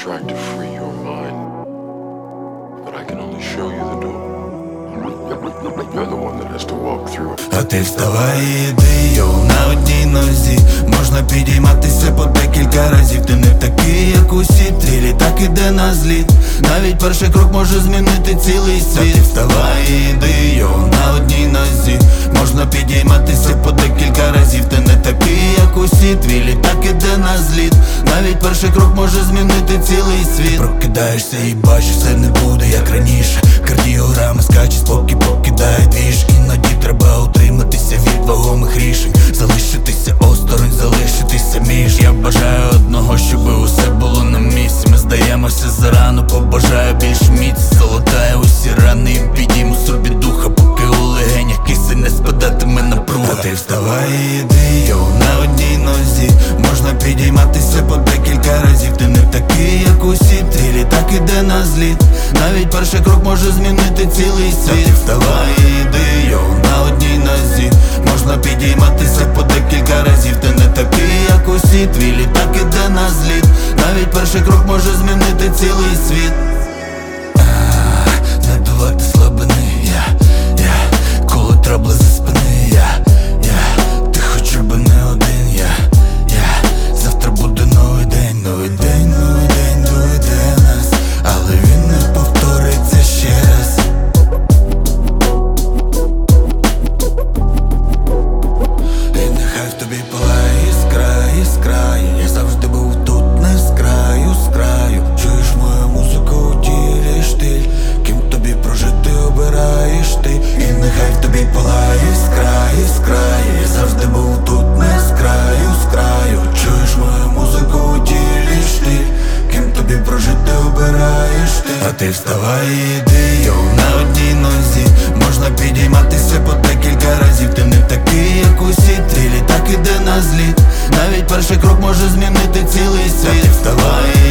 tried to free your mind, but I can only show you the door. You're the one that has to walk through it. А ти вставай і йди, йоу, на одній нозі. Можна підійматися по декілька разів. Ти не такий, як усі, твій літак іде на зліт. Навіть перший крок може змінити цілий світ. Ти вставай і йди, йоу, на одній нозі. Можна підійматися по декілька разів. Ти не такий, як усі, твій літак іде на зліт. Навіть перший крок може змінити цілий світ. Прокидаєшся і бачиш, все не буде як раніше. Кардіограми скаче, спокій покидає двіж. Іноді треба утриматися від вагомих рішень. Залишитися осторонь, залишитися між. Я бажаю одного, щоб усе було на місці. Ми здаємося зарано, побажаю більш міць. Золотає усі рани і підійму собі духа, поки у легенях кисень не спадатиме напруга. А ти вставай і йди, йоу, на одній нозі. Можна підійматися по декілька разів. Ти не такий, як усі, твій літак іде на зліт. Навіть перший крок може змінити цілий світ. Ти вставай і йди, йоу, на одній нозі. Можна підійматися по декілька разів. Ти не такий, як усі, твій літак іде на зліт. Навіть перший крок може змінити цілий світ. Не давати слабини, я коли трабли за спини, я ти хоч би не один, я завтра буде новий день, новий день, новий день доведе нас, але він не повториться ще раз. І нехай в тобі палає іскра, іскра. Я завжди був тут, не з краю, з краю. Чуєш мою музику у тілі штиль. Ким тобі прожити обираєш ти. І нехай в тобі палає іскра, іскра. Я завжди був тут, не з краю, з краю. Чуєш мою музику у тілі штиль. Ким тобі прожити обираєш ти. А ти вставай і йди, йоу, на одній нозі. Можна підійматися по декілька разів. Ти не такий, як усі, твій літак іде на зліт. Навіть перший крок може змінити цілий світ. Ти вставай